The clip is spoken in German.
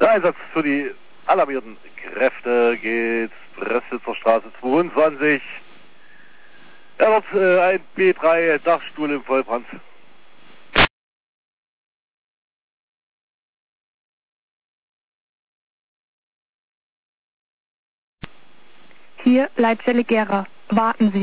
Der Einsatz für die alarmierten Kräfte geht Pressitzer Straße 22. Er wird ein B3 Dachstuhl im Vollbrand. Hier Leitstelle Gera. Warten Sie.